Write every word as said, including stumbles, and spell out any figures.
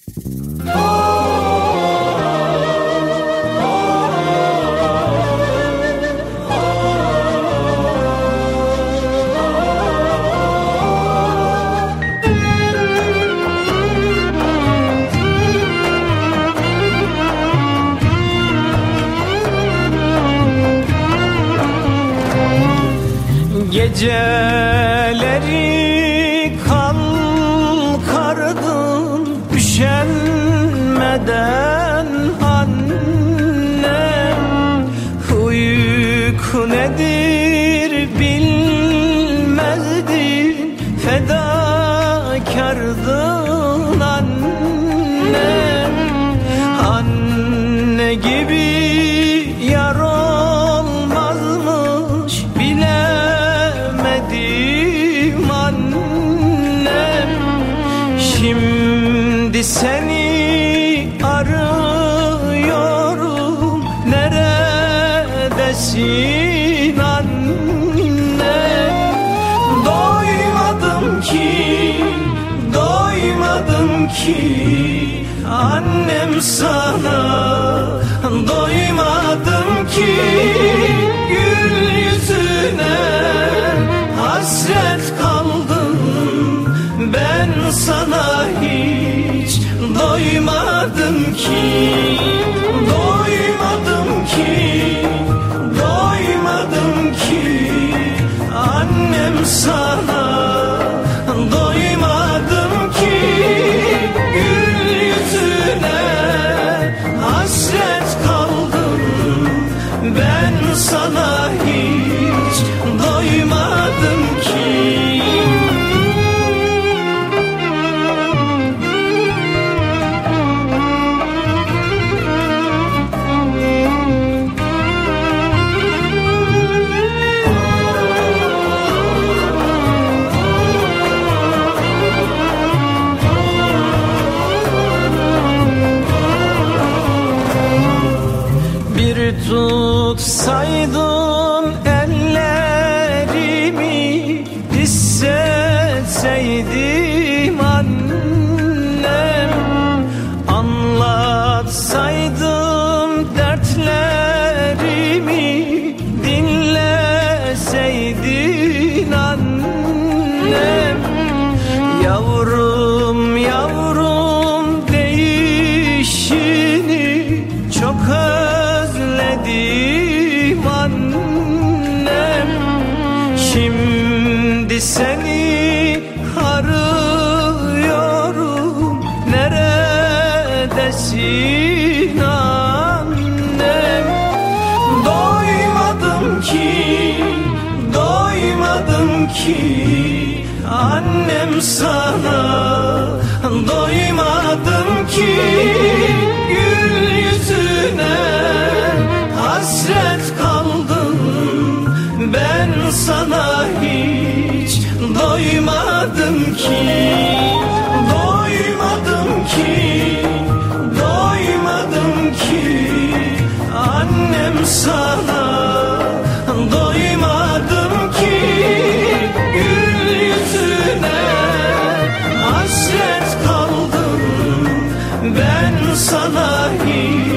Geceleri kalkardın üşenmeden annem, uyku nedir bilmezdin, fedakardın annem. Anne gibi yar olmazmış bilemedim annem. Şimdi seni arıyorum, neredesin annem? Doymadım ki, doymadım ki annem sana, doymadım ki gül yüzüne hasret kaldım ben sana, hiç doymadım ki, doymadım ki, doymadım ki annem sana, doymadım ki gül yüzüne hasret kaldım ben sana, hiç doymadım ki. Bir tutsaydın ellerimi, hissetseydim annem, anlatsaydım dertlerimi, dinleseydin annem. Yavrum yavrum değişini çok özledim annem. Şimdi seni arıyorum, neredesin annem? Doymadım ki, doymadım ki annem sana, doymadım ki gül yüzüne hasret kaldım ben sana, hiç doymadım ki, doymadım ki, doymadım ki annem sana, doymadım ki gül yüzüne hasret kaldım ben sana, hiç